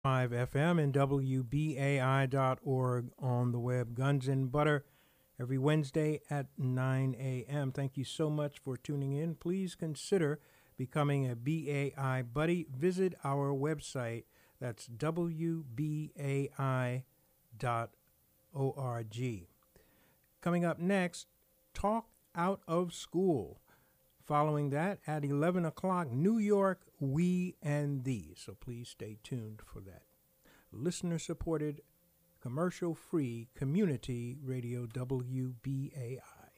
FM and WBAI.org on the web. Guns and Butter every Wednesday at 9 a.m. Thank you so much for tuning in. Please consider becoming a BAI buddy. Visit our website. That's WBAI.org. Coming up next, Talk Out of School. Following that, at 11 o'clock, New York, We and Thee. So please stay tuned for that. Listener-supported, commercial-free community radio WBAI.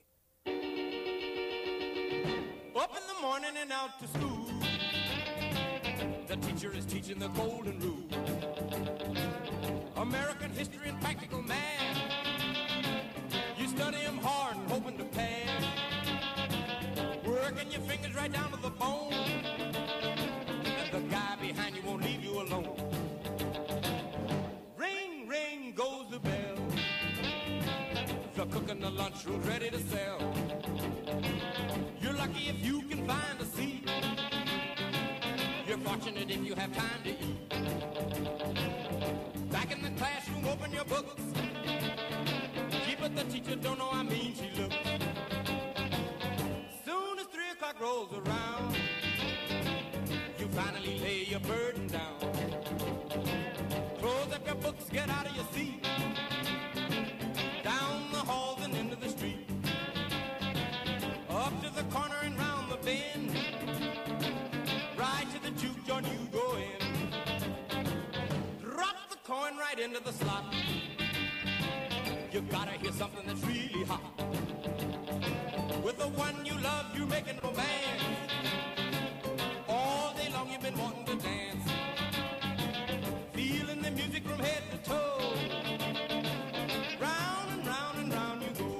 Up in the morning and out to school. The teacher is teaching the golden rule. American history and practical math. You study them hard and hoping to pass. Working your fingers right down to the bone. And the guy behind you won't leave you alone. Ring, ring goes the bell. The cook in the lunchroom's ready to sell. You're lucky if you can find a seat. You're fortunate if you have time to eat. Back in the classroom, open your books. Gee, but the teacher don't know how mean she looks. Soon as 3 o'clock rolls around, you finally lay your burden down. Close up your books, get out of your seat. Down the halls and into the street. Up to the corner and round the bend. Right to the juke joint you go in. Drop the coin right into the slot. You gotta hear something that's really hot. With the one you love, you're making romance. All day long you've been wanting to dance. Feeling the music from head to toe. Round and round and round you go.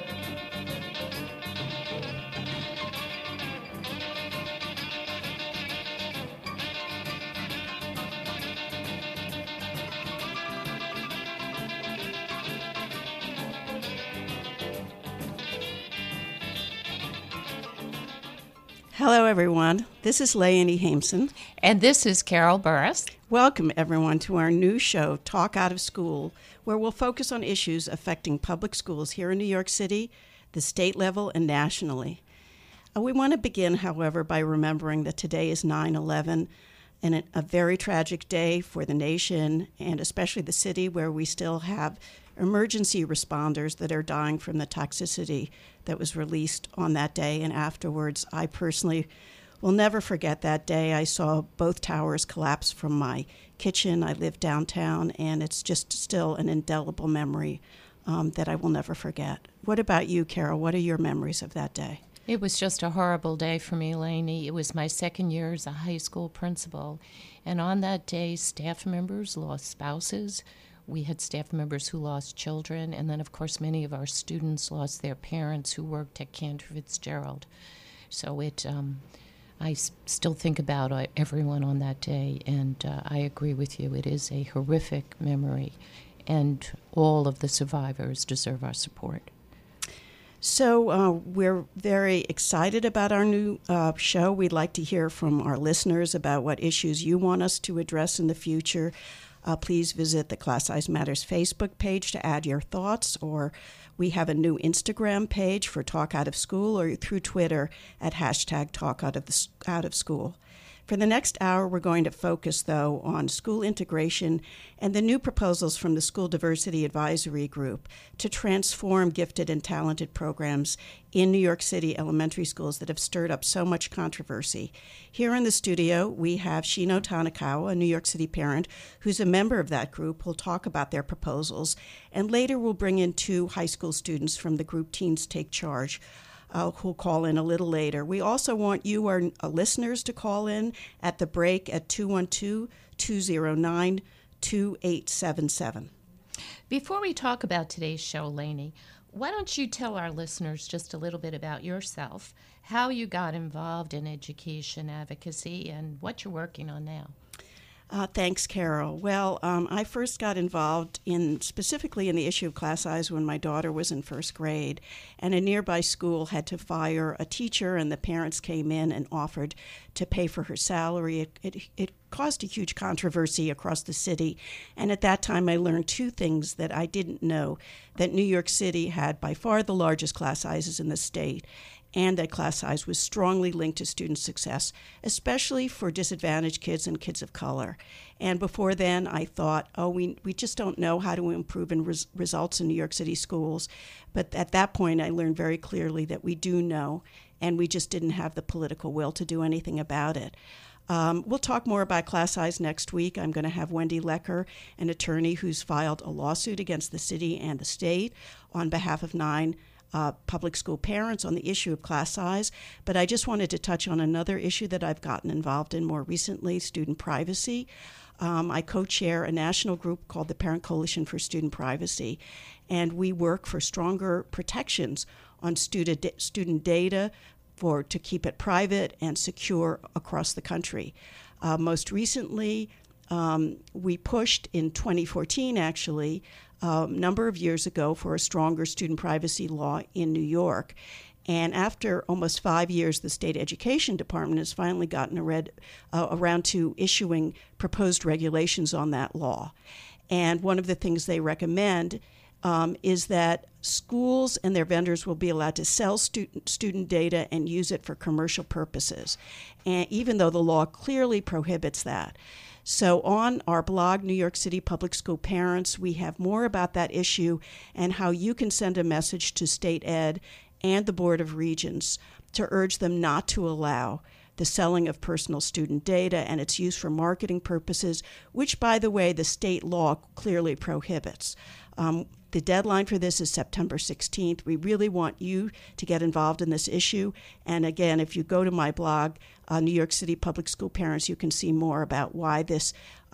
Hello, everyone. This is Leonie Hameson. And this is Carol Burris. Welcome, everyone, to our new show, Talk Out of School, where we'll focus on issues affecting public schools here in New York City, the state level, and nationally. We want to begin, however, by remembering that today is 9/11, and a very tragic day for the nation, and especially the city, where we still have emergency responders that are dying from the toxicity that was released on that day and afterwards. I personally will never forget that day. I saw both towers collapse from my kitchen. I live downtown, and it's just still an indelible memory that I will never forget. What about you, Carol? What are your memories of that day? It was just a horrible day for me, Lainey. It was my second year as a high school principal, and on that day, staff members lost spouses. We had staff members who lost children, and then, of course, many of our students lost their parents who worked at Cantor Fitzgerald. So I still think about everyone on that day, and I agree with you. It is a horrific memory, and all of the survivors deserve our support. So we're very excited about our new show. We'd like to hear from our listeners about what issues you want us to address in the future. Please visit the Class Size Matters Facebook page to add your thoughts, or we have a new Instagram page for Talk Out of School, or through Twitter at hashtag Talk Out of School. For the next hour, we're going to focus, though, on school integration and the new proposals from the School Diversity Advisory Group to transform gifted and talented programs in New York City elementary schools that have stirred up so much controversy. Here in the studio, we have Shino Tanakawa, a New York City parent who's a member of that group, who'll talk about their proposals. And later, we'll bring in two high school students from the group Teens Take Charge, who'll call in a little later. We also want you, our listeners, to call in at the break at 212-209-2877. Before we talk about today's show, Lainey, why don't you tell our listeners just a little bit about yourself, how you got involved in education advocacy, and what you're working on now? Thanks, Carol. Well, I first got involved specifically in the issue of class size when my daughter was in first grade, and a nearby school had to fire a teacher, and the parents came in and offered to pay for her salary. It caused a huge controversy across the city, and at that time I learned two things that I didn't know, that New York City had by far the largest class sizes in the state, and that class size was strongly linked to student success, especially for disadvantaged kids and kids of color. And before then, I thought, we just don't know how to improve results in New York City schools. But at that point, I learned very clearly that we do know, and we just didn't have the political will to do anything about it. We'll talk more about class size next week. I'm going to have Wendy Lecker, an attorney who's filed a lawsuit against the city and the state on behalf of 9 public school parents on the issue of class size. But I just wanted to touch on another issue that I've gotten involved in more recently, student privacy. I co-chair a national group called the Parent Coalition for Student Privacy, and we work for stronger protections on student data to keep it private and secure across the country. Most recently, we pushed in 2014, actually, a number of years ago, for a stronger student privacy law in New York. And after almost 5 years, the state education department has finally gotten around to issuing proposed regulations on that law. And one of the things they recommend is that schools and their vendors will be allowed to sell student data and use it for commercial purposes, and even though the law clearly prohibits that. So on our blog, New York City Public School Parents, we have more about that issue and how you can send a message to State Ed and the Board of Regents to urge them not to allow the selling of personal student data and its use for marketing purposes, which, by the way, the state law clearly prohibits. The deadline for this is September 16th. We really want you to get involved in this issue. And again, if you go to my blog, New York City Public School Parents, you can see more about why this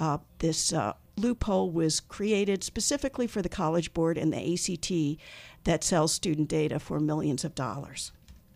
loophole was created specifically for the College Board and the ACT that sells student data for millions of dollars.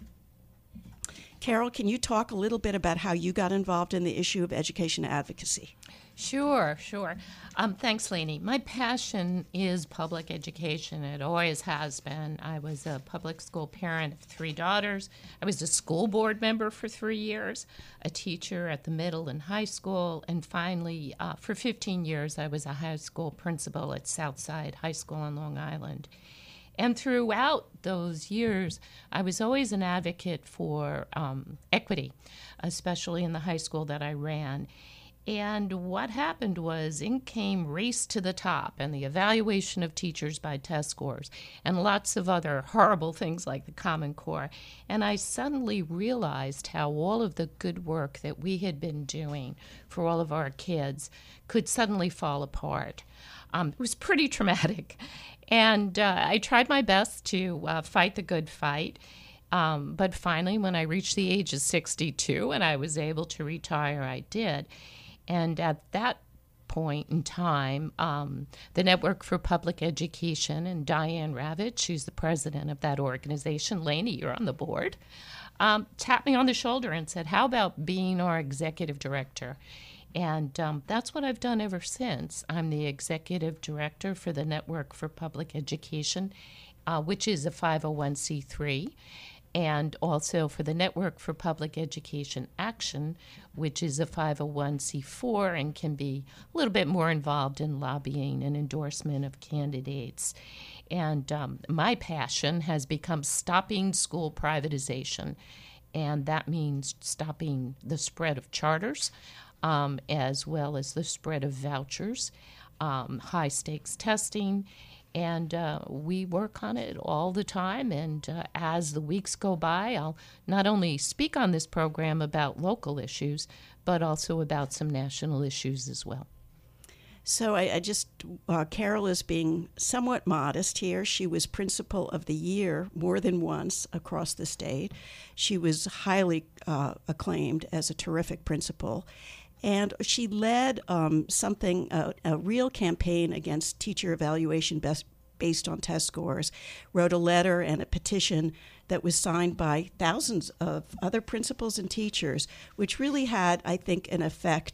Carol, can you talk a little bit about how you got involved in the issue of education advocacy? Sure. Thanks, Lainey. My passion is public education. It always has been. I was a public school parent of 3 daughters. I was a school board member for 3 years, a teacher at the middle and high school, and finally, for 15 years, I was a high school principal at Southside High School on Long Island. And throughout those years, I was always an advocate for equity, especially in the high school that I ran. And what happened was in came Race to the Top and the evaluation of teachers by test scores and lots of other horrible things like the Common Core. And I suddenly realized how all of the good work that we had been doing for all of our kids could suddenly fall apart. It was pretty traumatic. And I tried my best to fight the good fight. But finally, when I reached the age of 62 and I was able to retire, I did. And at that point in time, the Network for Public Education and Diane Ravitch, who's the president of that organization, Lainey, you're on the board, tapped me on the shoulder and said, how about being our executive director? And that's what I've done ever since. I'm the executive director for the Network for Public Education, which is a 501c3. And also for the Network for Public Education Action, which is a 501c4 and can be a little bit more involved in lobbying and endorsement of candidates. And my passion has become stopping school privatization, and that means stopping the spread of charters, as well as the spread of vouchers, high-stakes testing, and we work on it all the time. And as the weeks go by, I'll not only speak on this program about local issues, but also about some national issues as well. So Carol is being somewhat modest here. She was Principal of the Year more than once across the state. She was highly acclaimed as a terrific principal. And she led a real campaign against teacher evaluation based on test scores, wrote a letter and a petition that was signed by thousands of other principals and teachers, which really had, I think, an effect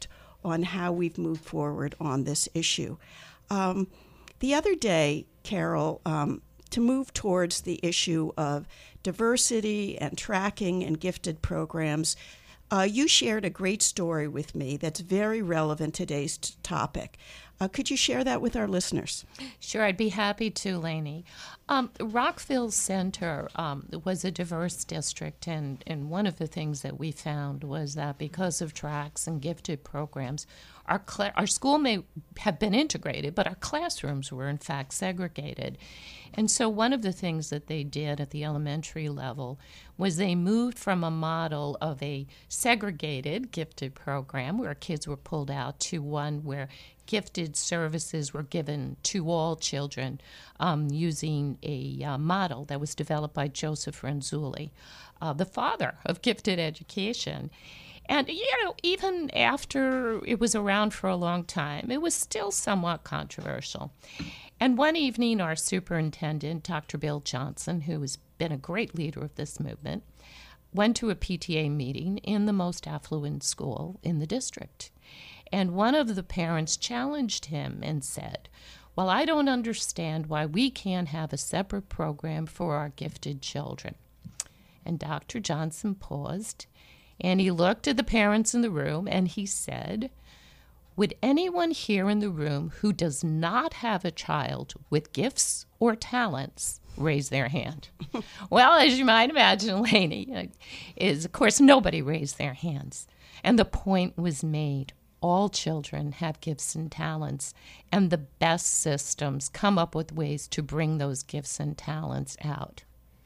on how we've moved forward on this issue. The other day, Carol, to move towards the issue of diversity and tracking and gifted programs, you shared a great story with me that's very relevant to today's topic. Could you share that with our listeners? Sure, I'd be happy to, Lainey. Rockville Center was a diverse district, and one of the things that we found was that because of tracks and gifted programs, our school may have been integrated, but our classrooms were in fact segregated. And so one of the things that they did at the elementary level was they moved from a model of a segregated gifted program where kids were pulled out to one where gifted services were given to all children using a model that was developed by Joseph Renzulli, the father of gifted education. And, even after it was around for a long time, it was still somewhat controversial. And one evening, our superintendent, Dr. Bill Johnson, who has been a great leader of this movement, went to a PTA meeting in the most affluent school in the district. And one of the parents challenged him and said, "Well, I don't understand why we can't have a separate program for our gifted children." And Dr. Johnson paused, and he looked at the parents in the room, and he said, "Would anyone here in the room who does not have a child with gifts or talents raise their hand?" Well, as you might imagine, Lainey, of course, nobody raised their hands. And the point was made. All children have gifts and talents, and the best systems come up with ways to bring those gifts and talents out.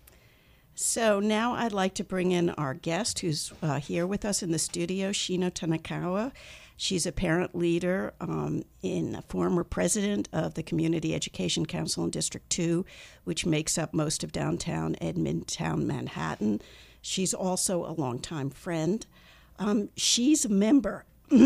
So now I'd like to bring in our guest who's here with us in the studio, Shino Tanakawa. She's a parent leader and a former president of the Community Education Council in District 2, which makes up most of downtown and midtown Manhattan. She's also a longtime friend. She's a member,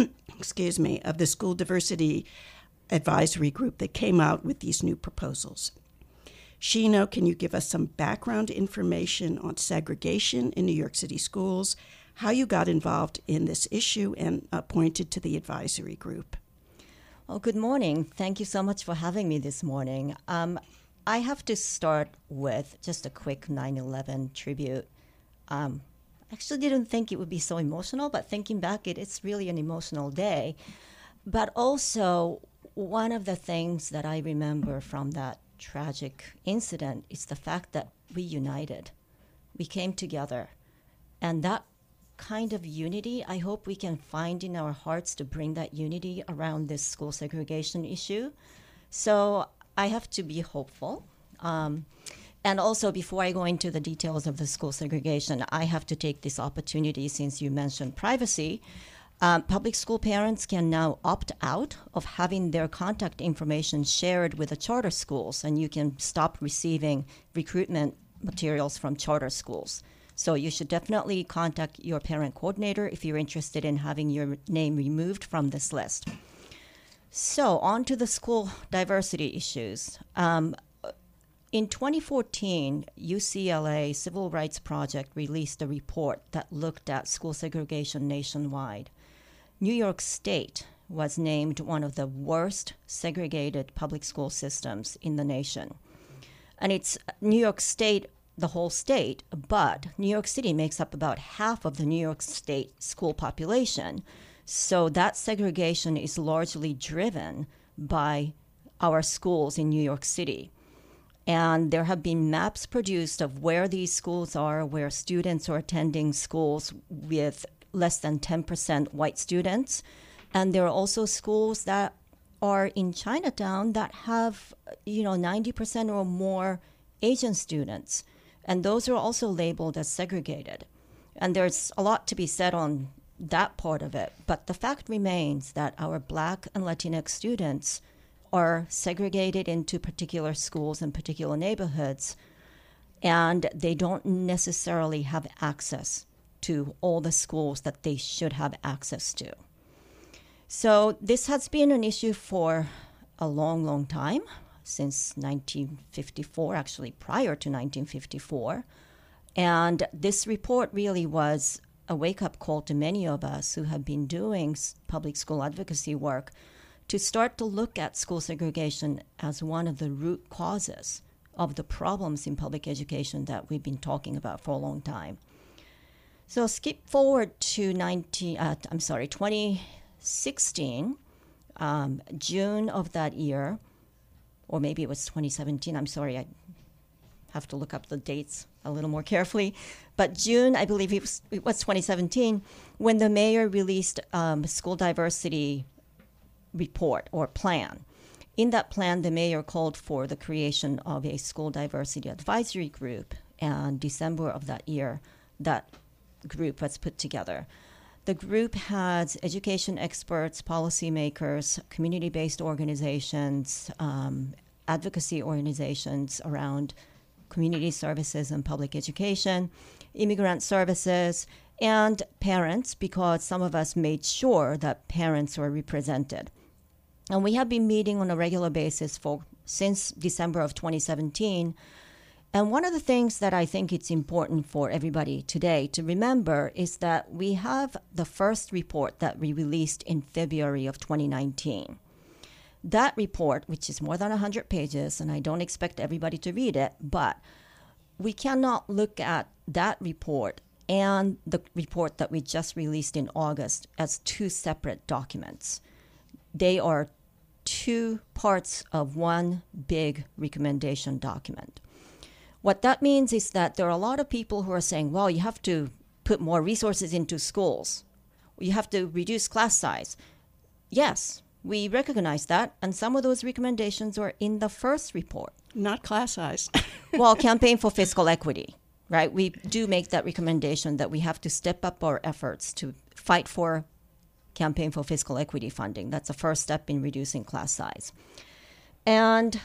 of the School Diversity Advisory Group that came out with these new proposals. Shino, can you give us some background information on segregation in New York City schools, how you got involved in this issue and appointed to the advisory group? Well, good morning. Thank you so much for having me this morning. I have to start with just a quick 9/11 tribute. I actually didn't think it would be so emotional, but thinking back, it's really an emotional day. But also, one of the things that I remember from that tragic incident is the fact that we united. We came together. And that kind of unity, I hope we can find in our hearts to bring that unity around this school segregation issue. So I have to be hopeful. And also, before I go into the details of the school segregation, I have to take this opportunity, since you mentioned privacy. Public school parents can now opt out of having their contact information shared with the charter schools, and you can stop receiving recruitment materials from charter schools. So you should definitely contact your parent coordinator if you're interested in having your name removed from this list. So on to the school diversity issues. In 2014, UCLA Civil Rights Project released a report that looked at school segregation nationwide. New York State was named one of the worst segregated public school systems in the nation. And it's New York State, the whole state, but New York City makes up about half of the New York State school population. So that segregation is largely driven by our schools in New York City. And there have been maps produced of where these schools are, where students are attending schools with less than 10% white students. And there are also schools that are in Chinatown that have, 90% or more Asian students. And those are also labeled as segregated. And there's a lot to be said on that part of it. But the fact remains that our Black and Latinx students are segregated into particular schools and particular neighborhoods, and they don't necessarily have access to all the schools that they should have access to. So this has been an issue for a long, long time, since 1954, actually prior to 1954. And this report really was a wake-up call to many of us who have been doing public school advocacy work to start to look at school segregation as one of the root causes of the problems in public education that we've been talking about for a long time. So skip forward to 2016, June of that year, or maybe it was 2017. I'm sorry, I have to look up the dates a little more carefully. But June, I believe it was 2017, when the mayor released school diversity report or plan. In that plan, the mayor called for the creation of a school diversity advisory group, and December of that year, that group was put together. The group has education experts, policymakers, community-based organizations, advocacy organizations around community services and public education, immigrant services, and parents, because some of us made sure that parents were represented. And we have been meeting on a regular basis since December of 2017. And one of the things that I think it's important for everybody today to remember is that we have the first report that we released in February of 2019. That report, which is more than 100 pages, and I don't expect everybody to read it, but we cannot look at that report and the report that we just released in August as two separate documents. They are two parts of one big recommendation document. What that means is that there are a lot of people who are saying, well, you have to put more resources into schools. You have to reduce class size. Yes, we recognize that, and some of those recommendations are in the first report. Not class size. Well, Campaign for Fiscal Equity, right? We do make that recommendation that we have to step up our efforts to fight for Campaign for Fiscal Equity funding. That's the first step in reducing class size. And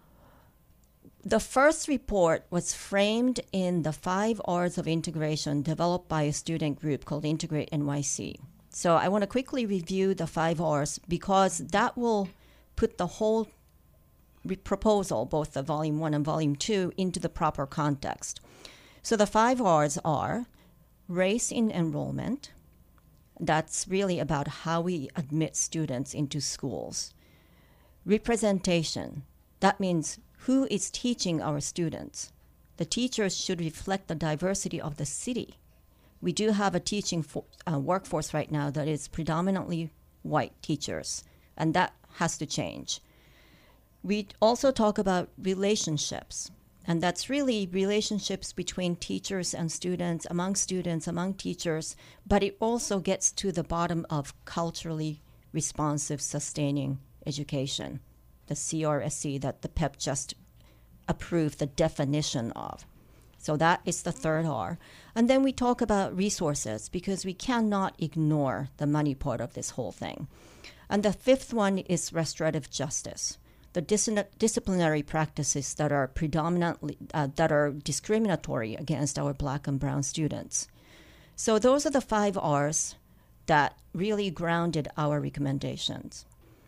the first report was framed in the 5 R's of integration developed by a student group called Integrate NYC. So I want to quickly review the 5 R's because that will put the whole proposal, both the Volume 1 and Volume 2, into the proper context. So the 5 R's are race in enrollment. That's really about how we admit students into schools. Representation. That means who is teaching our students. The teachers should reflect the diversity of the city. We do have a teaching workforce right now that is predominantly white teachers, and that has to change. We also talk about relationships, and that's really relationships between teachers and students, among teachers, but it also gets to the bottom of culturally responsive, sustaining education, the CRSE that the PEP just approved the definition of. So that is the third R. And then we talk about resources because we cannot ignore the money part of this whole thing. And the fifth one is restorative justice, the disciplinary practices that are predominantly, that are discriminatory against our Black and brown students. So those are the 5 R's that really grounded our recommendations.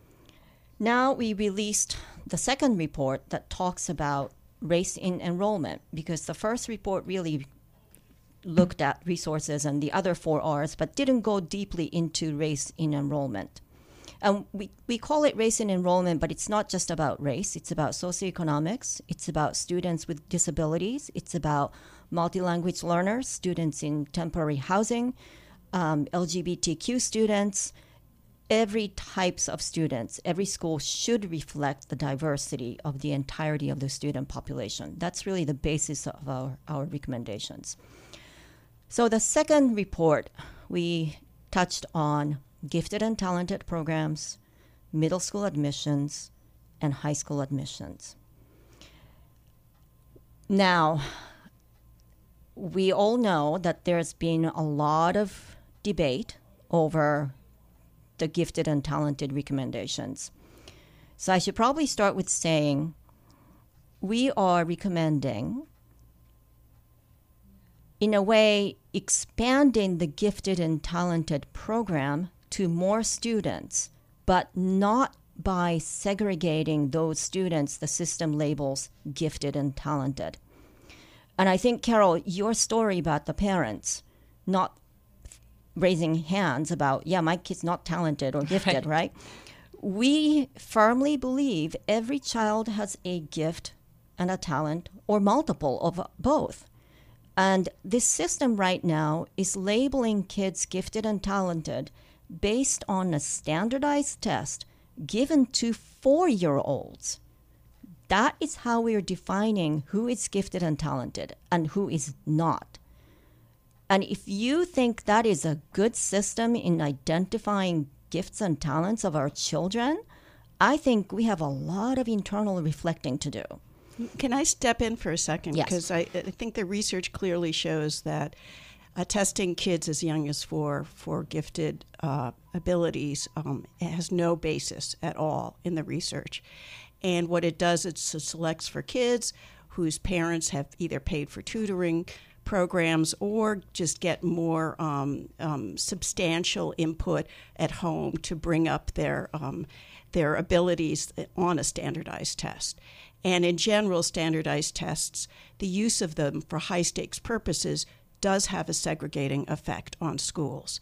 Now we released the second report that talks about race in enrollment, because the first report really looked at resources and the other 4 R's, but didn't go deeply into race in enrollment. And we call it race in enrollment, but it's not just about race. It's about socioeconomics. It's about students with disabilities. It's about multi-language learners, students in temporary housing, LGBTQ students, every types of students. Every school should reflect the diversity of the entirety of the student population. That's really the basis of our recommendations. So the second report, we touched on gifted and talented programs, middle school admissions, and high school admissions. Now, we all know that there's been a lot of debate over the gifted and talented recommendations. So I should probably start with saying we are recommending, in a way, expanding the gifted and talented program to more students, but not by segregating those students the system labels gifted and talented. And I think, Carol, your story about the parents not raising hands about, yeah, my kid's not talented or gifted, right? We firmly believe every child has a gift and a talent or multiple of both. And this system right now is labeling kids gifted and talented based on a standardized test given to 4-year-olds. That is how we are defining who is gifted and talented and who is not. And if you think that is a good system in identifying gifts and talents of our children, I think we have a lot of internal reflecting to do. Can I step in for a second? Yes. Because I think the research clearly shows that testing kids as young as 4 for gifted abilities has no basis at all in the research. And what it does, it selects for kids whose parents have either paid for tutoring programs or just get more substantial input at home to bring up their abilities on a standardized test. And in general, standardized tests, the use of them for high-stakes purposes does have a segregating effect on schools.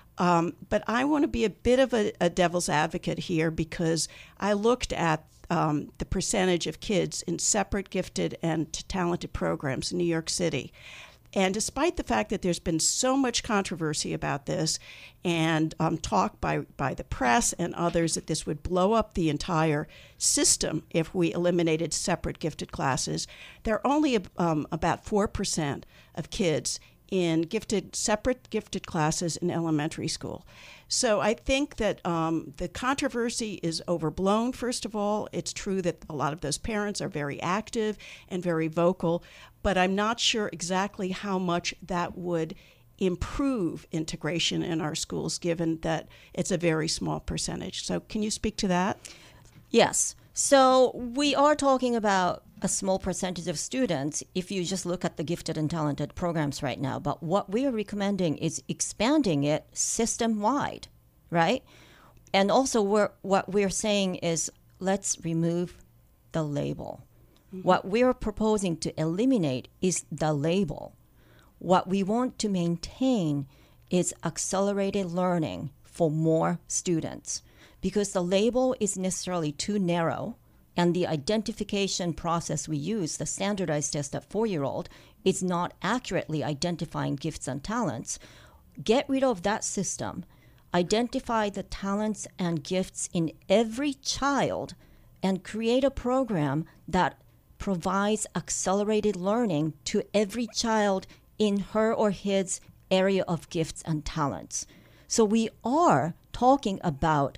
But I want to be a bit of a devil's advocate here because I looked at the percentage of kids in separate gifted and talented programs in New York City. And despite the fact that there's been so much controversy about this and talk by the press and others that this would blow up the entire system if we eliminated separate gifted classes, there are only about 4% of kids in separate gifted classes in elementary school. So I think that the controversy is overblown, first of all. It's true that a lot of those parents are very active and very vocal, but I'm not sure exactly how much that would improve integration in our schools, given that it's a very small percentage. So can you speak to that? Yes. So we are talking about a small percentage of students if you just look at the gifted and talented programs right now. But what we are recommending is expanding it system-wide, right? And also what we're saying is let's remove the label. Mm-hmm. What we're proposing to eliminate is the label. What we want to maintain is accelerated learning for more students, because the label is necessarily too narrow, and the identification process we use, the standardized test at 4-year-old, is not accurately identifying gifts and talents. Get rid of that system. Identify the talents and gifts in every child and create a program that provides accelerated learning to every child in her or his area of gifts and talents. So we are talking about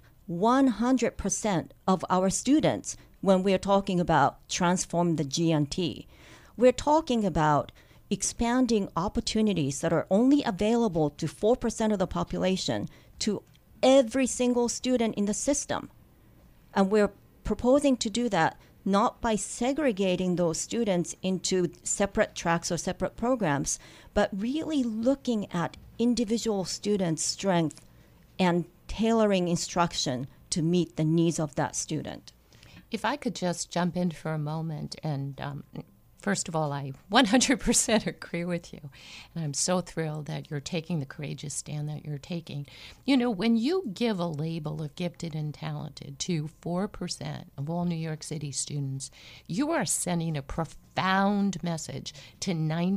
100% of our students when we're talking about transform the G&T. We're talking about expanding opportunities that are only available to 4% of the population to every single student in the system. And we're proposing to do that not by segregating those students into separate tracks or separate programs, but really looking at individual students' strength and tailoring instruction to meet the needs of that student. If I could just jump in for a moment, and first of all, I 100% agree with you, and I'm so thrilled that you're taking the courageous stand that you're taking. You know, when you give a label of gifted and talented to 4% of all New York City students, you are sending a profound message to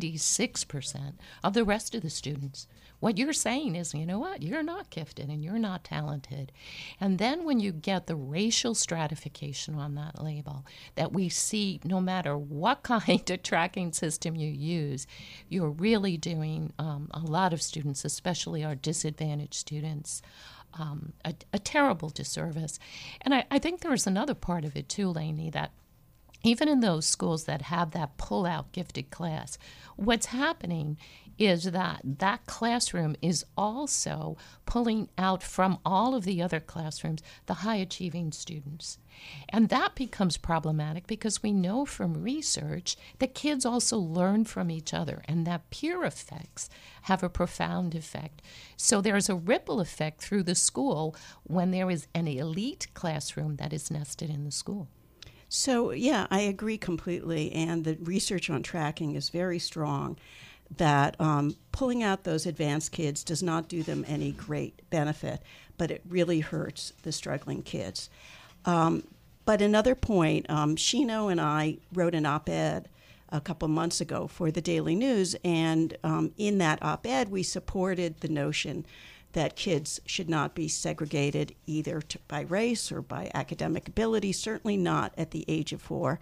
96% of the rest of the students. What you're saying is, you know what, you're not gifted and you're not talented. And then when you get the racial stratification on that label that we see no matter what kind of tracking system you use, you're really doing a lot of students, especially our disadvantaged students, a terrible disservice. And I think there's another part of it too, Lainey, that even in those schools that have that pull-out gifted class, what's happening is that that classroom is also pulling out from all of the other classrooms the high-achieving students. And that becomes problematic because we know from research that kids also learn from each other, and that peer effects have a profound effect. So there's a ripple effect through the school when there is an elite classroom that is nested in the school. So, yeah, I agree completely, and the research on tracking is very strong. that pulling out those advanced kids does not do them any great benefit, but it really hurts the struggling kids. But another point, Shino and I wrote an op-ed a couple months ago for the Daily News, and in that op-ed we supported the notion that kids should not be segregated either by race or by academic ability, certainly not at the age of 4,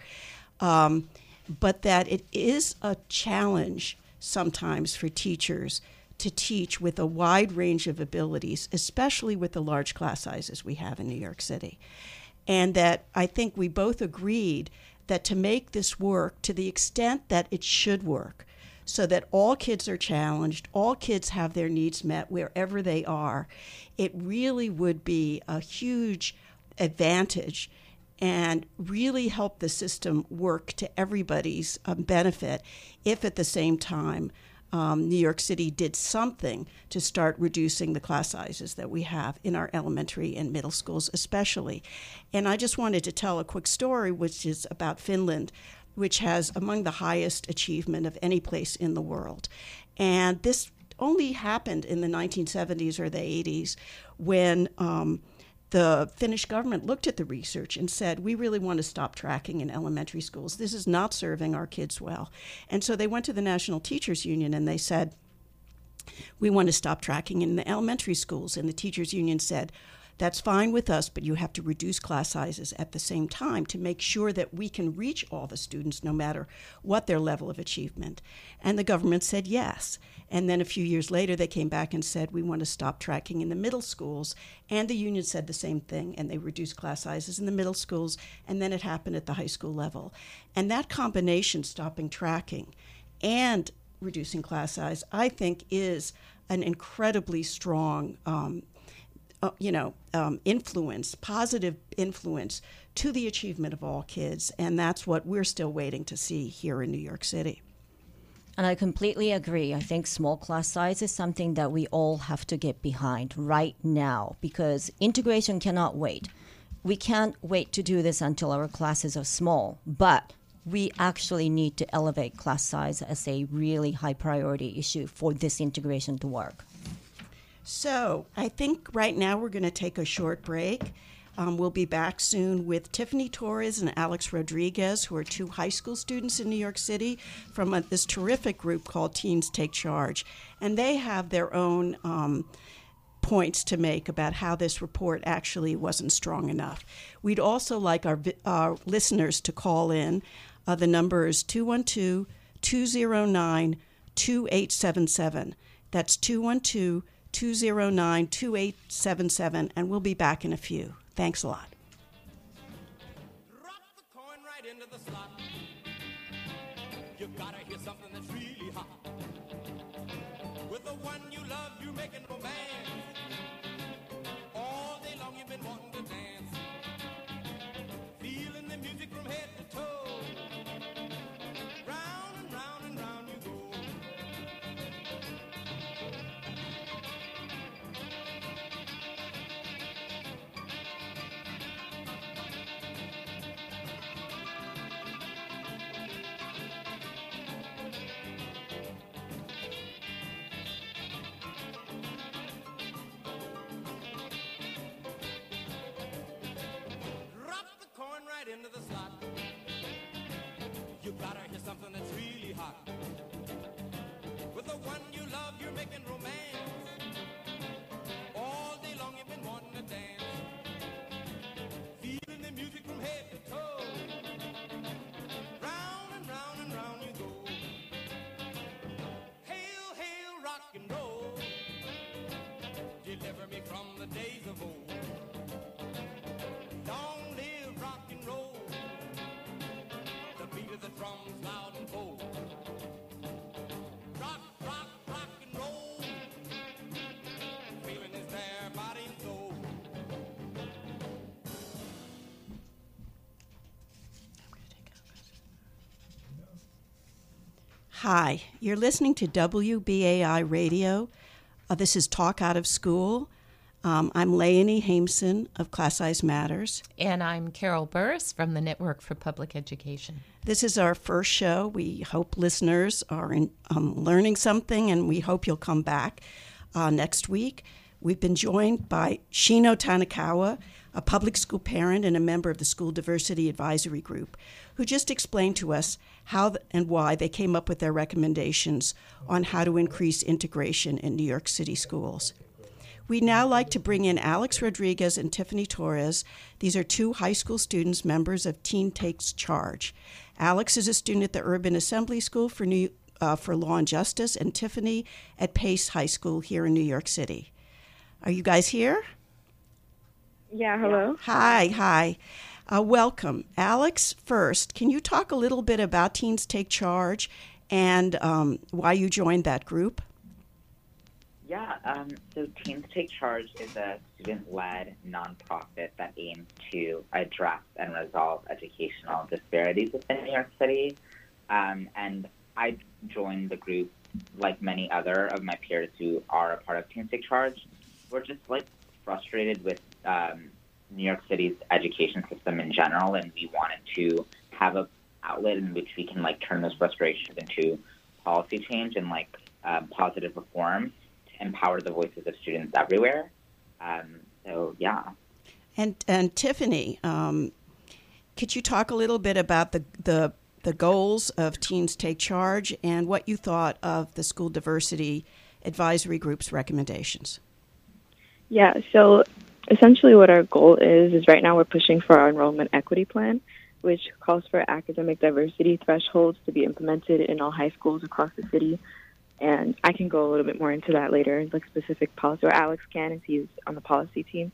but that it is a challenge sometimes for teachers to teach with a wide range of abilities, especially with the large class sizes we have in New York City. And that I think we both agreed that to make this work to the extent that it should work, so that all kids are challenged, all kids have their needs met wherever they are, it really would be a huge advantage and really help the system work to everybody's benefit if at the same time New York City did something to start reducing the class sizes that we have in our elementary and middle schools especially. And I just wanted to tell a quick story, which is about Finland, which has among the highest achievement of any place in the world. And this only happened in the 1970s or the 80s when the Finnish government looked at the research and said, we really want to stop tracking in elementary schools. This is not serving our kids well. And so they went to the National Teachers Union and they said, we want to stop tracking in the elementary schools. And the Teachers Union said, that's fine with us, but you have to reduce class sizes at the same time to make sure that we can reach all the students no matter what their level of achievement. And the government said yes. And then a few years later, they came back and said, we want to stop tracking in the middle schools. And the union said the same thing, and they reduced class sizes in the middle schools, and then it happened at the high school level. And that combination, stopping tracking and reducing class size, I think is an incredibly strong influence, positive influence to the achievement of all kids. And that's what we're still waiting to see here in New York City. And I completely agree. I think small class size is something that we all have to get behind right now because integration cannot wait. We can't wait to do this until our classes are small, but we actually need to elevate class size as a really high priority issue for this integration to work. So I think right now we're going to take a short break. We'll be back soon with Tiffany Torres and Alex Rodriguez, who are 2 high school students in New York City from this terrific group called Teens Take Charge. And they have their own points to make about how this report actually wasn't strong enough. We'd also like our listeners to call in. The number is 212-209-2877. That's 212-209-2877, and we'll be back in a few. Thanks a lot. Drop the coin right into the slot. You gotta hear something that's really hot. With the one you love, you're making romance. All day long you've been wanting to dance. Feeling the music from head to toe. Round and round and round you go. Right into the slot. You gotta hear something that's really hot. With the one you love, you're making romance. All day long you've been wanting to dance. Feeling the music from head to toe. Round and round and round you go. Hail, hail, rock and roll. Deliver me from the days of old. Long live rock and roll. The beat of the drums loud and bold. Rock, rock, rock and roll. Feeling is there, body and soul. Hi, you're listening to WBAI Radio. This is Talk Out of School. I'm Leonie Hameson of Class Size Matters. And I'm Carol Burris from the Network for Public Education. This is our first show. We hope listeners are learning something, and we hope you'll come back next week. We've been joined by Shino Tanakawa, a public school parent and a member of the School Diversity Advisory Group, who just explained to us how and why they came up with their recommendations on how to increase integration in New York City schools. We'd now like to bring in Alex Rodriguez and Tiffany Torres. These are two high school students, members of Teen Takes Charge. Alex is a student at the Urban Assembly School for Law and Justice, and Tiffany at Pace High School here in New York City. Are you guys here? Yeah, hello. Hi. Welcome. Alex, first, can you talk a little bit about Teens Take Charge and why you joined that group? Yeah, so Teens Take Charge is a student-led nonprofit that aims to address and resolve educational disparities within New York City. And I joined the group like many other of my peers who are a part of Teens Take Charge. We're just frustrated with New York City's education system in general, and we wanted to have an outlet in which we can turn those frustrations into policy change and positive reform. Empower the voices of students everywhere. Yeah. And Tiffany, could you talk a little bit about the goals of Teens Take Charge and what you thought of the School Diversity Advisory Group's recommendations? Yeah, so essentially what our goal is right now we're pushing for our enrollment equity plan, which calls for academic diversity thresholds to be implemented in all high schools across the city. And I can go a little bit more into that later, specific policy, or Alex can, as he's on the policy team.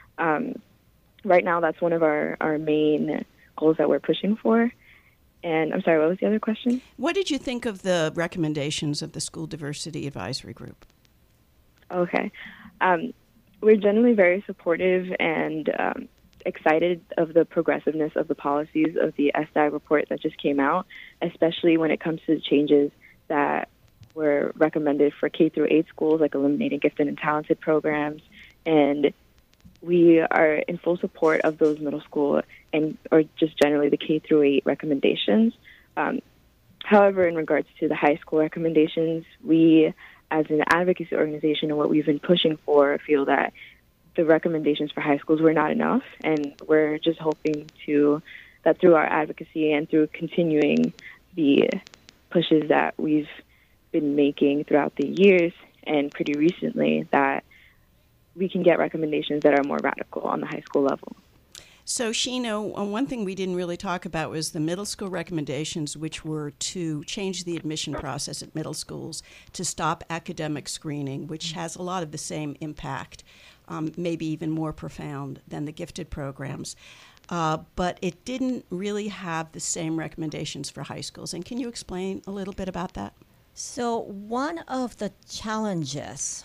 Right now, that's one of our main goals that we're pushing for. And I'm sorry, what was the other question? What did you think of the recommendations of the School Diversity Advisory Group? Okay. We're generally very supportive and excited of the progressiveness of the policies of the SDI report that just came out, especially when it comes to the changes that were recommended for K through 8 schools, like eliminating gifted and talented programs. And we are in full support of those middle school or just generally the K through 8 recommendations. However, in regards to the high school recommendations, we, as an advocacy organization and what we've been pushing for, feel that the recommendations for high schools were not enough. And we're just hoping that through our advocacy and through continuing the pushes that we've been making throughout the years and pretty recently, that we can get recommendations that are more radical on the high school level. So, Shino, one thing we didn't really talk about was the middle school recommendations, which were to change the admission process at middle schools to stop academic screening, which has a lot of the same impact, maybe even more profound than the gifted programs. But it didn't really have the same recommendations for high schools. And can you explain a little bit about that? So one of the challenges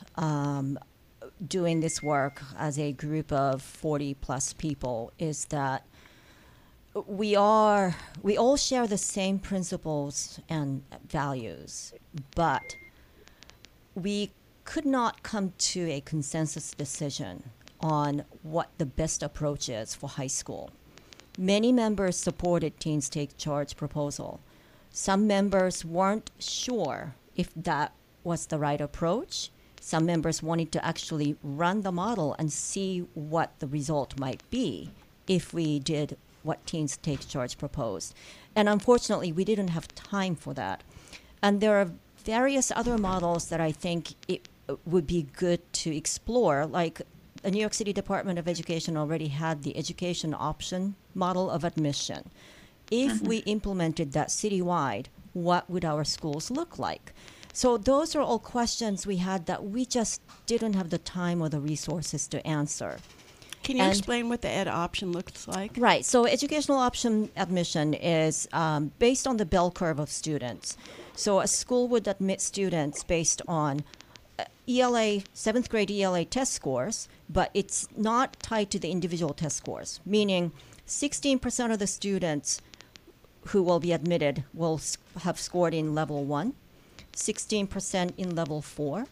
doing this work as a group of 40 plus people is that we all share the same principles and values, but we could not come to a consensus decision on what the best approach is for high school. Many members supported Teens Take Charge proposal. Some members weren't sure if that was the right approach. Some members wanted to actually run the model and see what the result might be if we did what Teens Take Charge proposed. And unfortunately, we didn't have time for that. And there are various other models that I think it would be good to explore, like the New York City Department of Education already had the education option model of admission. If we implemented that citywide, what would our schools look like? So those are all questions we had that we just didn't have the time or the resources to answer. Can you explain what the ed option looks like? Right. So educational option admission is based on the bell curve of students. So a school would admit students based on ELA, 7th grade ELA test scores, but it's not tied to the individual test scores, meaning 16% of the students who will be admitted will have scored in level 1, 16% in level 4,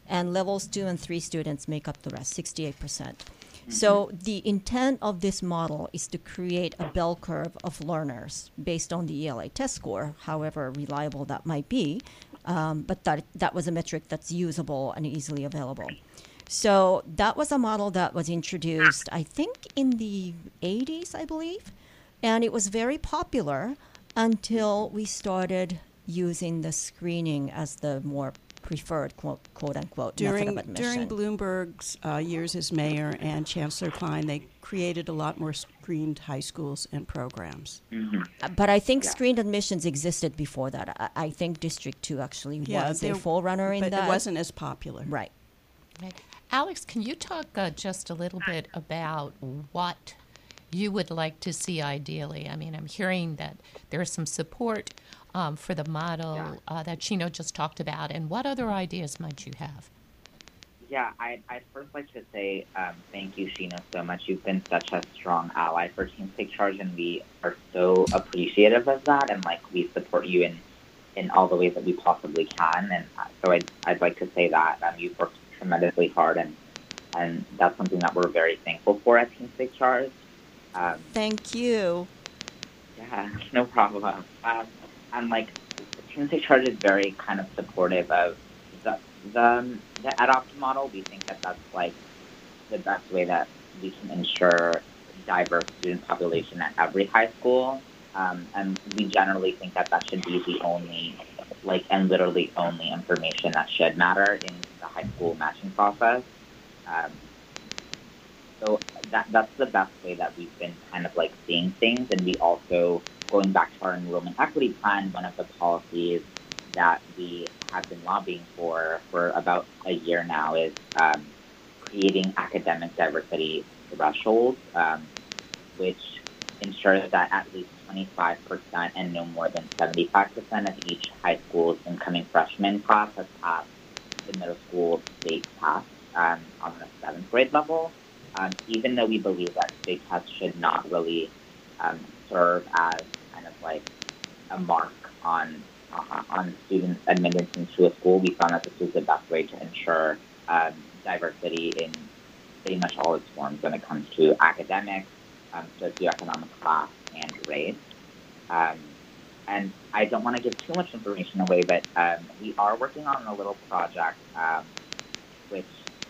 and levels 2 and 3 students make up the rest, 68%. So the intent of this model is to create a bell curve of learners based on the ELA test score, however reliable that might be, but that was a metric that's usable and easily available. So that was a model that was introduced, I think, in the 80s, I believe, and it was very popular until we started using the screening as the more preferred quote unquote method of admission. During Bloomberg's years as mayor and Chancellor Klein, they created a lot more screened high schools and programs. But I think screened admissions existed before that. I think District 2 actually was a forerunner in but that. It wasn't as popular. Right. Alex, can you talk just a little bit about what you would like to see ideally? I mean, I'm hearing that there's some support for the model that Chino just talked about, and what other ideas might you have? Yeah, I'd first like to say thank you, Chino, so much. You've been such a strong ally for Teens Take Charge, and we are so appreciative of that, and we support you in all the ways that we possibly can. And so I'd like to say that you've worked tremendously hard, and that's something that we're very thankful for at Teens Take Charge. Thank you. Yeah, no problem. And Teens Take Charge is very kind of supportive of the Adopt model. We think that that's the best way that we can ensure diverse student population at every high school. And we generally think that that should be the only, and literally only information that should matter in the high school matching process. So that's the best way that we've been kind of seeing things. And we also, going back to our enrollment equity plan, one of the policies that we have been lobbying for about a year now is creating academic diversity thresholds, which ensures that at least 25% and no more than 75% of each high school's incoming freshman class has passed the middle school state test on the 7th grade level. Even though we believe that state tests should not really serve as kind of a mark on students' admittance into a school, we found that this was the best way to ensure diversity in pretty much all its forms when it comes to academics, socioeconomic class, and race. And I don't want to give too much information away, but we are working on a little project which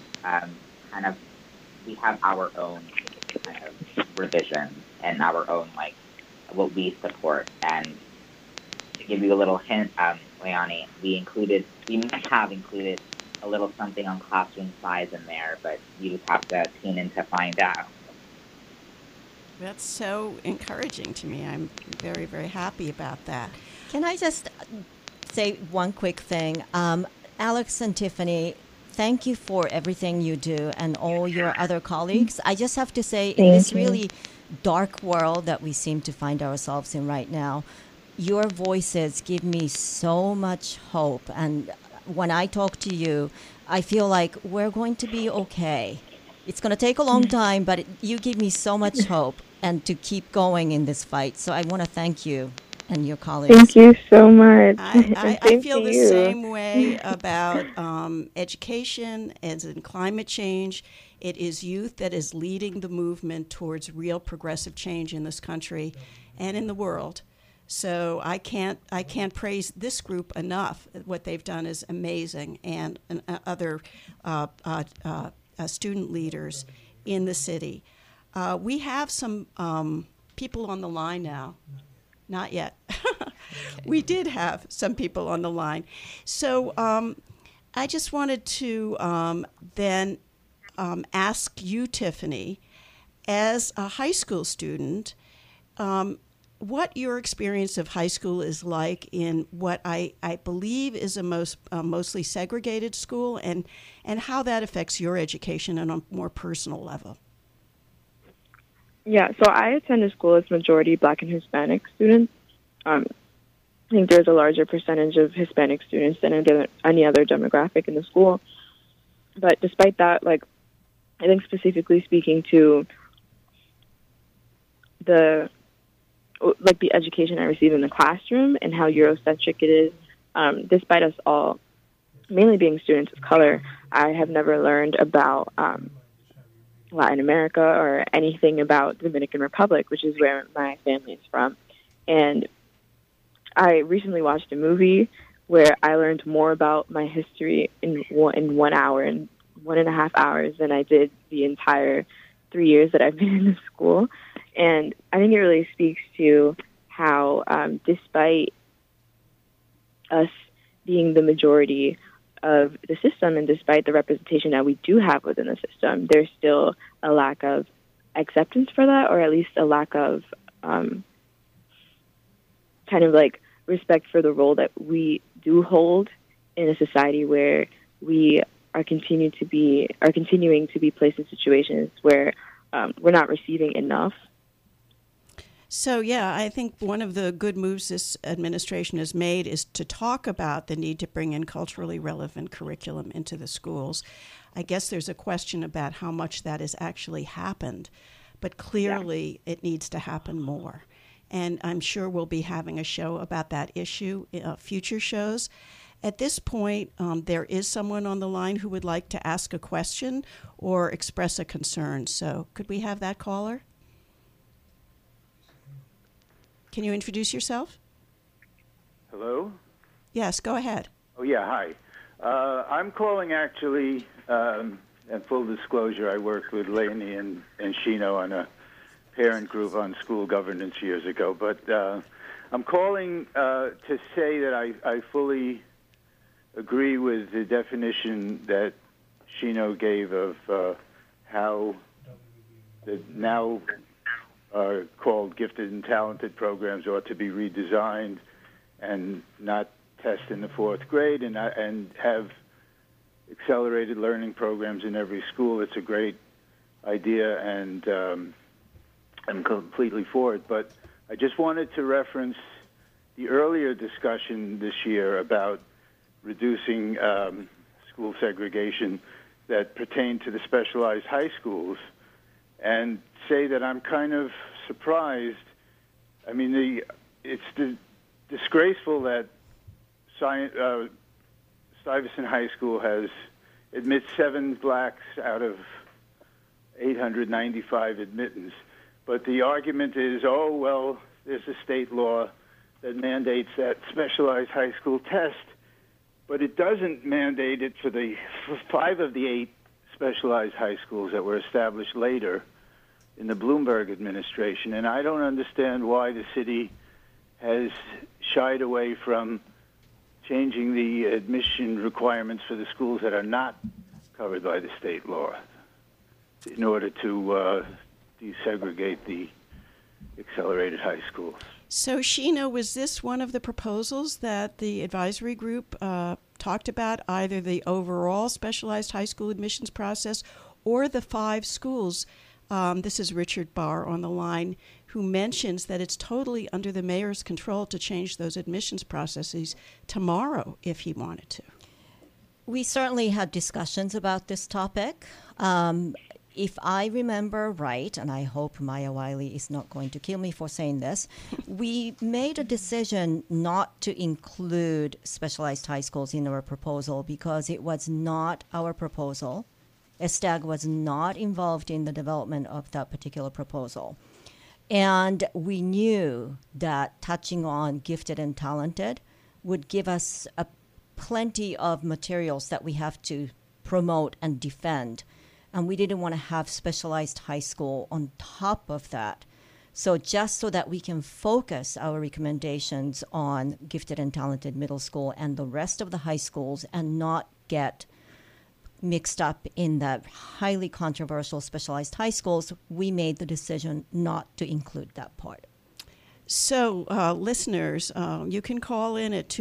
we have our own kind of revision and our own what we support. And to give you a little hint, Leonie, we might have included a little something on classroom size in there, but you just have to tune in to find out. That's so encouraging to me. I'm very, very happy about that. Can I just say one quick thing? Alex and Tiffany, thank you for everything you do and all your other colleagues. I just have to say, in this really dark world that we seem to find ourselves in right now, your voices give me so much hope. And when I talk to you, I feel like we're going to be okay. It's going to take a long time, but you give me so much hope and to keep going in this fight. So I want to thank you and your colleagues. Thank you so much. I feel the same way about education as in climate change. It is youth that is leading the movement towards real progressive change in this country and in the world. So I can't praise this group enough. What they've done is amazing, and other student leaders in the city. We have some people on the line now. Not yet. We did have some people on the line. So I just wanted to then ask you, Tiffany, as a high school student, what your experience of high school is like in what I believe is a mostly segregated school, and how that affects your education on a more personal level. Yeah, so I attend a school that's majority Black and Hispanic students. I think there's a larger percentage of Hispanic students than any other demographic in the school. But despite that, I think specifically speaking to the education I receive in the classroom and how Eurocentric it is, despite us all mainly being students of color, I have never learned about Latin America or anything about the Dominican Republic, which is where my family is from. And I recently watched a movie where I learned more about my history in 1 hour and 1.5 hours than I did the entire 3 years that I've been in the school. And I think it really speaks to how, despite us being the majority of the system, and despite the representation that we do have within the system, there's still a lack of acceptance for that, or at least a lack of kind of like respect for the role that we do hold in a society where we are continuing to be placed in situations where we're not receiving enough. So, yeah, I think one of the good moves this administration has made is to talk about the need to bring in culturally relevant curriculum into the schools. I guess there's a question about how much that has actually happened, but clearly it needs to happen more. And I'm sure we'll be having a show about that issue in future shows. At this point, there is someone on the line who would like to ask a question or express a concern. So could we have that caller? Can you introduce yourself? Hello? Yes, go ahead. Oh, yeah, hi. I'm calling actually, and full disclosure, I worked with Lainey and Shino on a parent group on school governance years ago. But I'm calling to say that I fully agree with the definition that Shino gave of how the now called gifted and talented programs ought to be redesigned and not test in the 4th grade and have accelerated learning programs in every school. It's a great idea, and I'm completely for it. But I just wanted to reference the earlier discussion this year about reducing school segregation that pertained to the specialized high schools, and say that I'm kind of surprised. I mean, it's disgraceful that Stuyvesant High School admits 7 blacks out of 895 admittance. But the argument is, oh, well, there's a state law that mandates that specialized high school test, but it doesn't mandate it for 5 of the 8 specialized high schools that were established later in the Bloomberg administration. And I don't understand why the city has shied away from changing the admission requirements for the schools that are not covered by the state law in order to desegregate the accelerated high schools. So, Sheena, was this one of the proposals that the advisory group talked about, either the overall specialized high school admissions process or the 5 schools? This is Richard Barr on the line, who mentions that it's totally under the mayor's control to change those admissions processes tomorrow if he wanted to. We certainly had discussions about this topic. If I remember right, and I hope Maya Wiley is not going to kill me for saying this, we made a decision not to include specialized high schools in our proposal because it was not our proposal. ESTAG was not involved in the development of that particular proposal. And we knew that touching on gifted and talented would give us plenty of materials that we have to promote and defend. And we didn't want to have specialized high school on top of that. So just so that we can focus our recommendations on gifted and talented middle school and the rest of the high schools and not get mixed up in the highly controversial specialized high schools, we made the decision not to include that part. So, listeners, you can call in at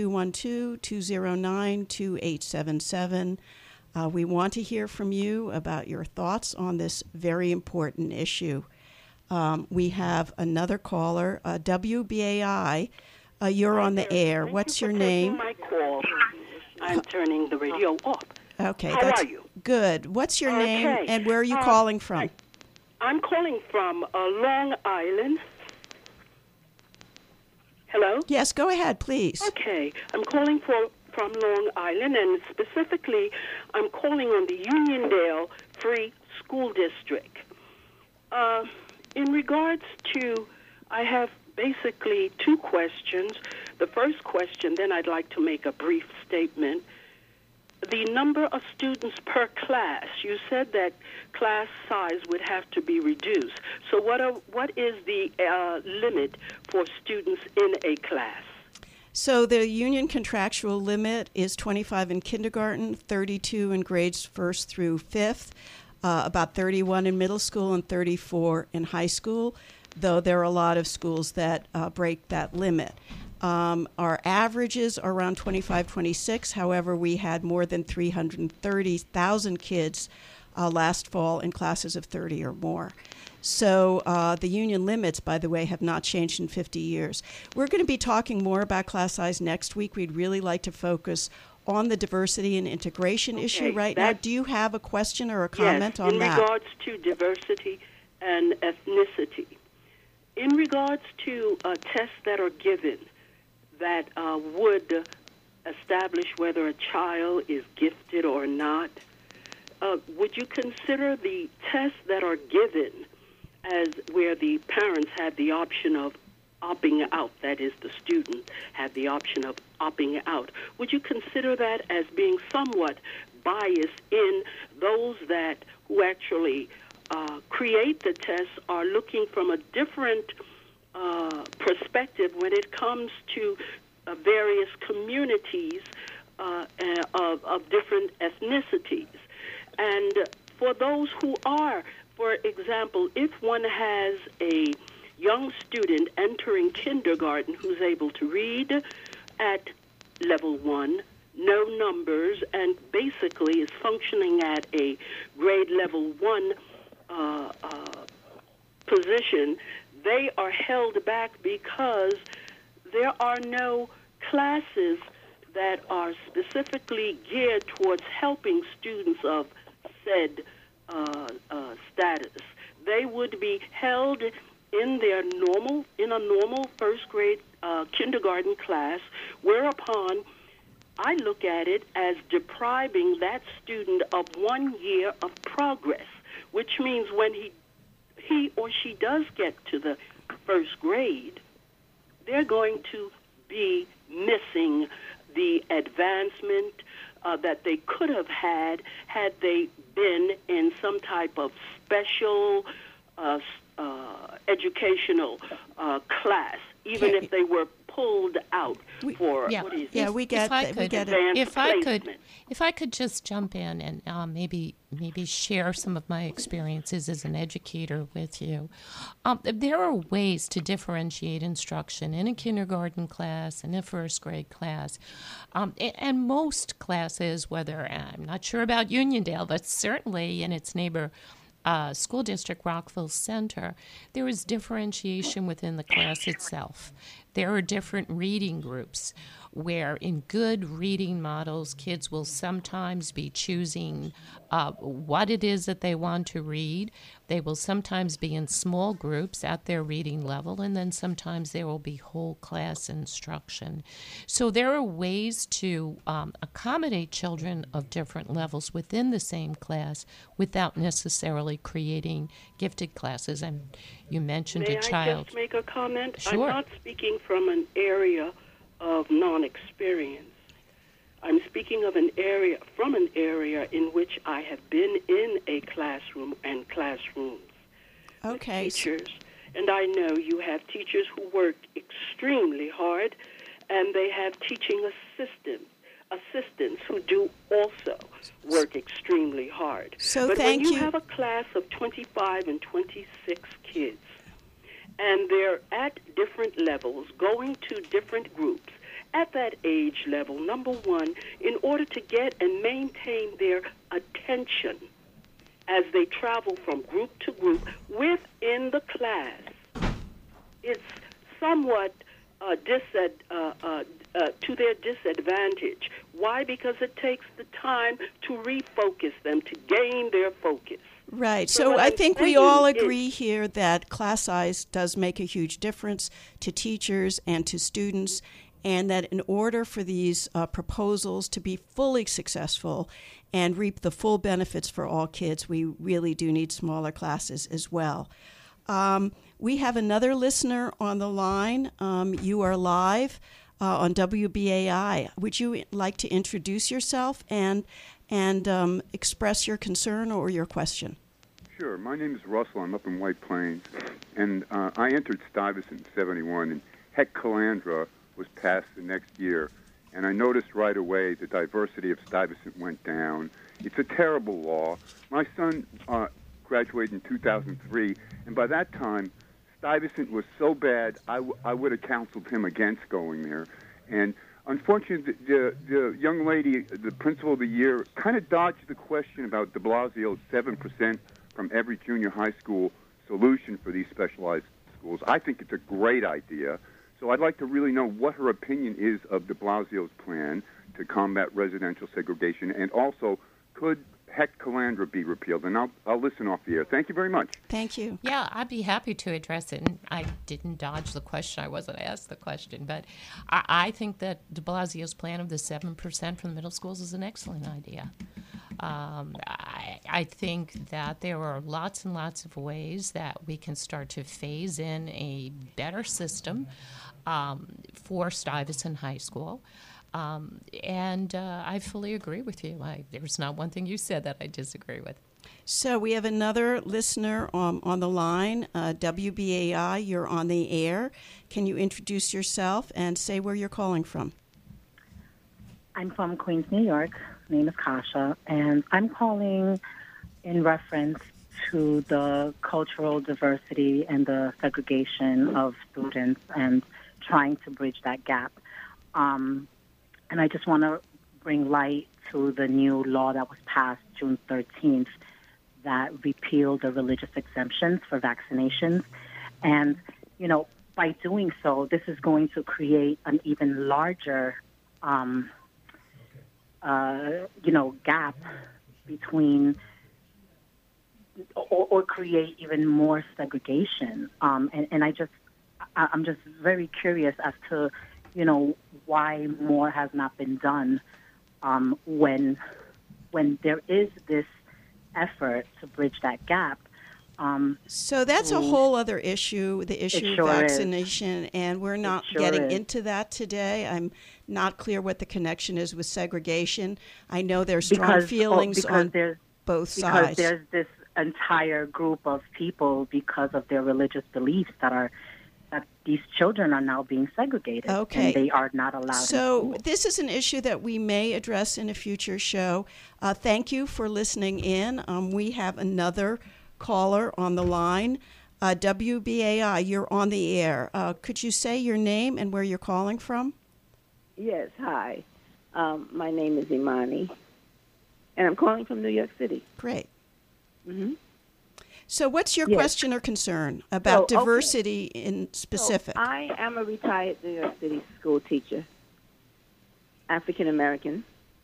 212-209-2877. We want to hear from you about your thoughts on this very important issue. We have another caller, WBAI. You're on the air. What's your name? My call. I'm turning the radio off. Okay, How that's are you? good. What's your name and where are you calling from? I'm calling from Long Island. Hello? Yes, go ahead, please. Okay. I'm calling from Long Island, and specifically, I'm calling on the Uniondale Free School District. In regards to, I have basically two questions. The first question, then I'd like to make a brief statement. The number of students per class, you said that class size would have to be reduced. So what is the limit for students in a class? So the union contractual limit is 25 in kindergarten, 32 in grades 1st through 5th, about 31 in middle school and 34 in high school, though there are a lot of schools that break that limit. Our averages are around 25, 26. However, we had more than 330,000 kids last fall in classes of 30 or more. So the union limits, by the way, have not changed in 50 years. We're going to be talking more about class size next week. We'd really like to focus on the diversity and integration issue right now. Do you have a question or a comment on that? In regards to diversity and ethnicity, in regards to tests that are given that would establish whether a child is gifted or not, would you consider the tests that are given as where the parents had the option of opting out, that is, the student had the option of opting out? Would you consider that as being somewhat biased in those that who actually create the tests are looking from a different perspective when it comes to various communities of different ethnicities? And for those who are, for example, if one has a young student entering kindergarten who's able to read at level 1, know numbers, and basically is functioning at a grade level 1 position, they are held back because there are no classes that are specifically geared towards helping students of said status. They would be held in a normal first grade kindergarten class, whereupon I look at it as depriving that student of 1 year of progress, which means when he or she does get to the first grade, they're going to be missing the advancement that they could have had they been in some type of special educational class, even if they were pulled out for we get it. If I could just jump in and maybe share some of my experiences as an educator with you. There are ways to differentiate instruction in a kindergarten class and a first grade class. And most classes, whether I'm not sure about Uniondale, but certainly in its neighbor school district, Rockville Center, there is differentiation within the class itself. There are different reading groups where in good reading models, kids will sometimes be choosing what it is that they want to read. They will sometimes be in small groups at their reading level, and then sometimes there will be whole class instruction. So there are ways to accommodate children of different levels within the same class without necessarily creating gifted classes. And you mentioned a child. May I just make a comment? Sure. I'm not speaking from an area of non-experience. I'm speaking of an area in which I have been in a classroom and classrooms with teachers. And I know you have teachers who work extremely hard, and they have teaching assistants who do also work extremely hard. So but thank when you have a class of 25 and 26 kids, and they're at different levels, going to different groups, at that age level, number one, in order to get and maintain their attention as they travel from group to group within the class, it's somewhat to their disadvantage. Why? Because it takes the time to refocus them, to gain their focus. Right. So I think we all agree here that class size does make a huge difference to teachers and to students, and that in order for these proposals to be fully successful and reap the full benefits for all kids, we really do need smaller classes as well. We have another listener on the line. You are live on WBAI. Would you like to introduce yourself and express your concern or your question? Sure. My name is Russell. I'm up in White Plains, and I entered Stuyvesant in '71, and Het Calandra was passed the next year, and I noticed right away the diversity of Stuyvesant went down. It's a terrible law. My son graduated in 2003, and by that time, Stuyvesant was so bad, I would have counseled him against going there. And unfortunately, the young lady, the principal of the year, kind of dodged the question about de Blasio's 7% from every junior high school solution for these specialized schools. I think it's a great idea. So I'd like to really know what her opinion is of de Blasio's plan to combat residential segregation, and also could Het Calandra be repealed? And I'll listen off the air. Thank you very much. Thank you. Yeah, I'd be happy to address it. And I didn't dodge the question. I wasn't asked the question. But I think that de Blasio's plan of the 7% from the middle schools is an excellent idea. I think that there are lots and lots of ways that we can start to phase in a better system for Stuyvesant High School. And I fully agree with you. There's not one thing you said that I disagree with. So we have another listener on the line. WBAI, you're on the air. Can you introduce yourself and say where you're calling from? I'm from Queens, New York. My name is Kasha, and I'm calling in reference to the cultural diversity and the segregation of students and trying to bridge that gap. And I just want to bring light to the new law that was passed June 13th that repealed the religious exemptions for vaccinations. And, you know, by doing so, this is going to create an even larger, gap between or create even more segregation. And I'm just very curious as to, you know, why more has not been done when there is this effort to bridge that gap. So that's a whole other issue, the issue of vaccination, and we're not getting into that today. I'm not clear what the connection is with segregation. I know there's strong feelings on both sides. Because there's this entire group of people, because of their religious beliefs, that these children are now being segregated, and they are not allowed. So this is an issue that we may address in a future show. Thank you for listening in. We have another caller on the line. WBAI, you're on the air. Could you say your name and where you're calling from? Yes, hi. My name is Imani, and I'm calling from New York City. Great. Mm-hmm. So what's your question or concern about diversity in specific? So I am a retired New York City school teacher, African-American.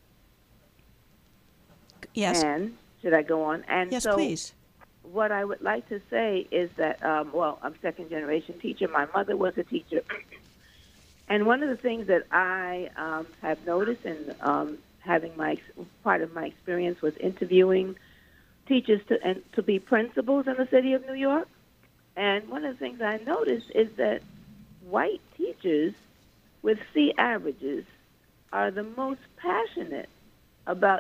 Yes. And should I go on? And yes, so please. What I would like to say is that, I'm second-generation teacher. My mother was a teacher. And one of the things that I have noticed in having part of my experience was interviewing teachers to be principals in the city of New York. And one of the things I noticed is that white teachers with C averages are the most passionate about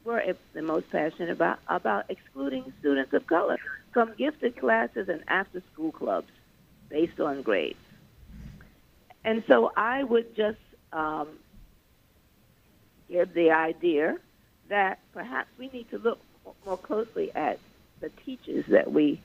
excluding students of color from gifted classes and after-school clubs based on grades. And so I would just give the idea that perhaps we need to look more closely at the teachers that we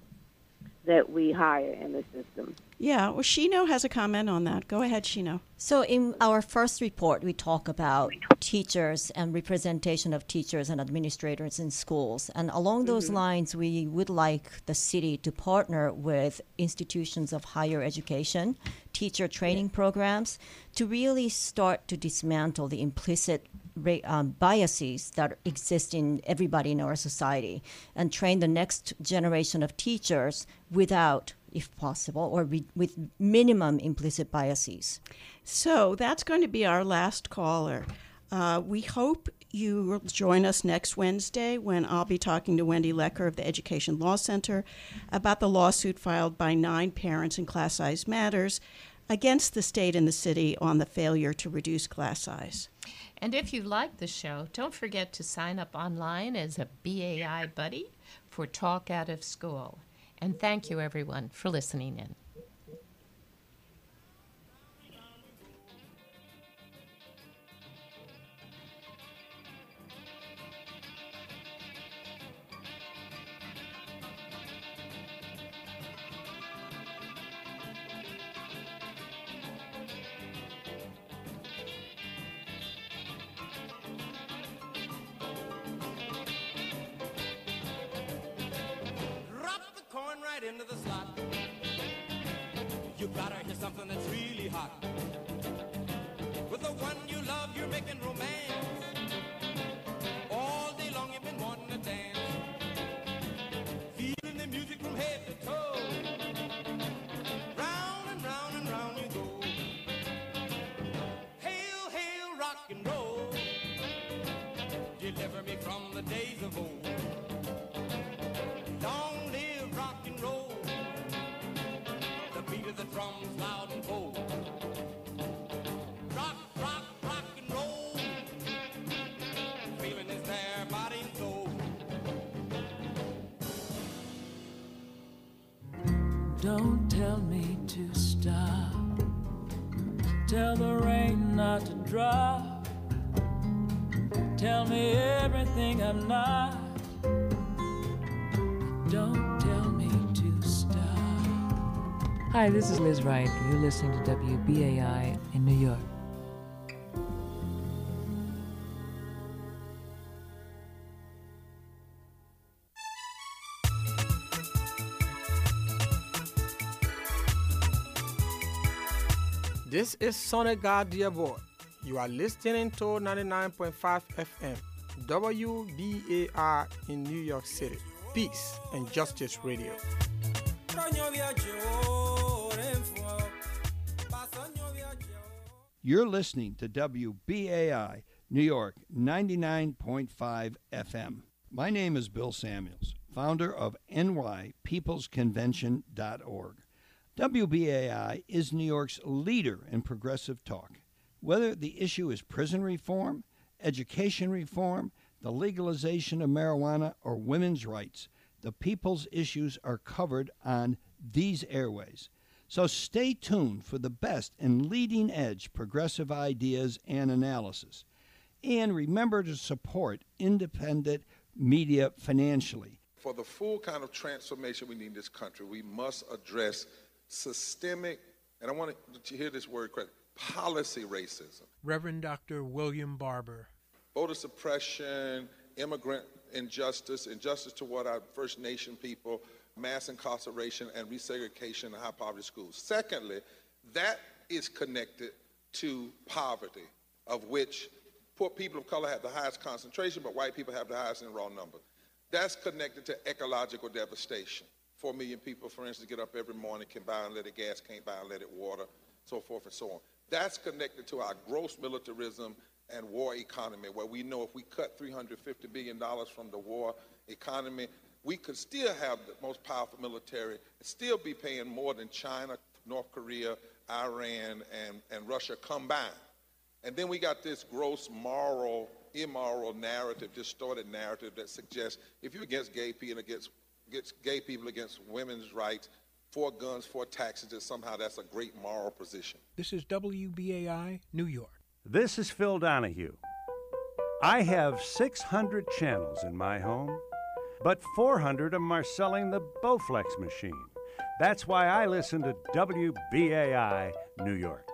hire in the system. Yeah, well, Shino has a comment on that. Go ahead, Shino. So in our first report, we talk about teachers and representation of teachers and administrators in schools. And along those lines, we would like the city to partner with institutions of higher education, teacher training programs, to really start to dismantle the implicit biases that exist in everybody in our society and train the next generation of teachers without if possible, or with minimum implicit biases. So that's going to be our last caller. We hope you will join us next Wednesday when I'll be talking to Wendy Lecker of the Education Law Center about the lawsuit filed by 9 parents in Class Size Matters against the state and the city on the failure to reduce class size. And if you like the show, don't forget to sign up online as a BAI buddy for Talk Out of School. And thank you, everyone, for listening in. Into the slot. You gotta hear something that's really hot. With the one you love, you're making romance. All day long you've been wanting to dance. Feeling the music from head to toe. Round and round and round you go. Hail, hail, rock and roll. Deliver me from the days of old. Long live rock and roll. The beat of the drums loud and bold. Rock, rock, rock and roll. Feeling is there, body and soul. Don't tell me to stop. Tell the rain not to drop. Tell me everything I'm not. Don't tell me to stop. Hi, this is Liz Wright. You're listening to WBAI in New York. This is Soledad Diabor. You are listening to 99.5 FM, WBAI in New York City. Peace and Justice Radio. You're listening to WBAI, New York, 99.5 FM. My name is Bill Samuels, founder of nypeoplesconvention.org. WBAI is New York's leader in progressive talk. Whether the issue is prison reform, education reform, the legalization of marijuana, or women's rights, the people's issues are covered on these airways. So stay tuned for the best and leading-edge progressive ideas and analysis. And remember to support independent media financially. For the full kind of transformation we need in this country, we must address systemic, and I want to hear this word correctly, policy racism. Reverend Dr. William Barber. Voter suppression, immigrant injustice, injustice toward our First Nation people, mass incarceration, and resegregation in high-poverty schools. Secondly, that is connected to poverty, of which poor people of color have the highest concentration, but white people have the highest in raw number. That's connected to ecological devastation. 4 million people, for instance, get up every morning, can buy unleaded gas, can't buy unleaded water, so forth and so on. That's connected to our gross militarism and war economy, where we know if we cut $350 billion from the war economy, we could still have the most powerful military and still be paying more than China, North Korea, Iran, and Russia combined. And then we got this gross moral, immoral narrative, distorted narrative that suggests if you're against gay people, against women's rights, for guns, for taxes, that somehow that's a great moral position. This is WBAI, New York. This is Phil Donahue. I have 600 channels in my home, but 400 of them are selling the Bowflex machine. That's why I listen to WBAI, New York.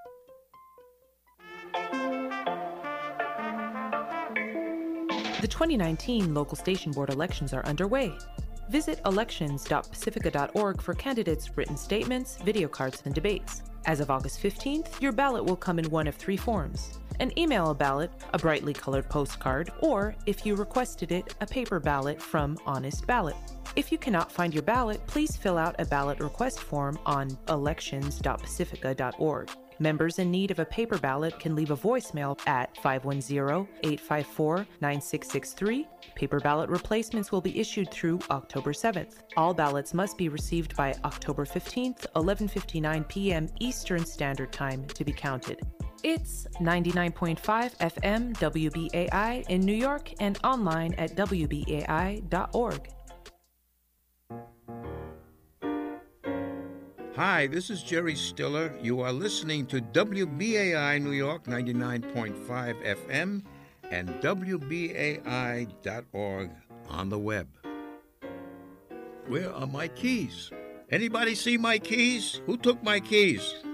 The 2019 local station board elections are underway. Visit elections.pacifica.org for candidates' written statements, video cards, and debates. As of August 15th, your ballot will come in one of 3 forms: and email a ballot, a brightly colored postcard, or, if you requested it, a paper ballot from Honest Ballot. If you cannot find your ballot, please fill out a ballot request form on elections.pacifica.org. Members in need of a paper ballot can leave a voicemail at 510-854-9663. Paper ballot replacements will be issued through October 7th. All ballots must be received by October 15th, 11:59 p.m. Eastern Standard Time to be counted. It's 99.5 FM WBAI in New York and online at WBAI.org. Hi, this is Jerry Stiller. You are listening to WBAI New York 99.5 FM and WBAI.org on the web. Where are my keys? Anybody see my keys? Who took my keys?